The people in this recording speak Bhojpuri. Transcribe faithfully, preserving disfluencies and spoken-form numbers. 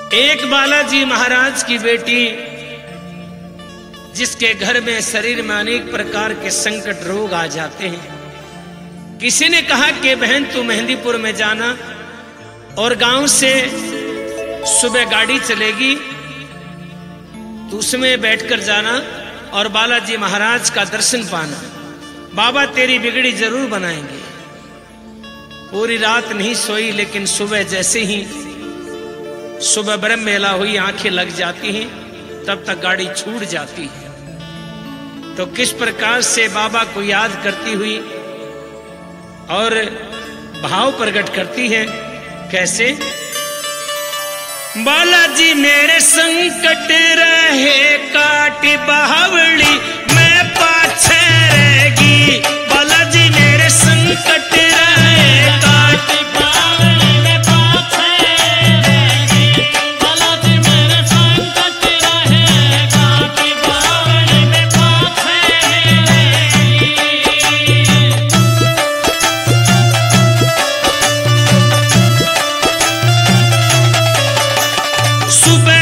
एक बालाजी महाराज की बेटी जिसके घर में शरीर में अनेक प्रकार के संकट रोग आ जाते हैं। किसी ने कहा कि बहन तू मेहंदीपुर में जाना और गांव से सुबह गाड़ी चलेगी, तू उसमें बैठकर जाना और बालाजी महाराज का दर्शन पाना, बाबा तेरी बिगड़ी जरूर बनाएंगे। पूरी रात नहीं सोई, लेकिन सुबह जैसे ही सुबह ब्रह्म मेला हुई, आंखें लग जाती हैं, तब तक गाड़ी छूट जाती है। तो किस प्रकार से बाबा को याद करती हुई और भाव प्रकट करती है, कैसे? बालाजी मेरे संकट रहे काट बावली, मैं पाछे रहेगी। बालाजी मेरे संकट रहे काट बावली, मैं पाछे रहेगी। बालाजी मेरे संकट रहे काट बावली, मैं पाछे रहेगी। सुबह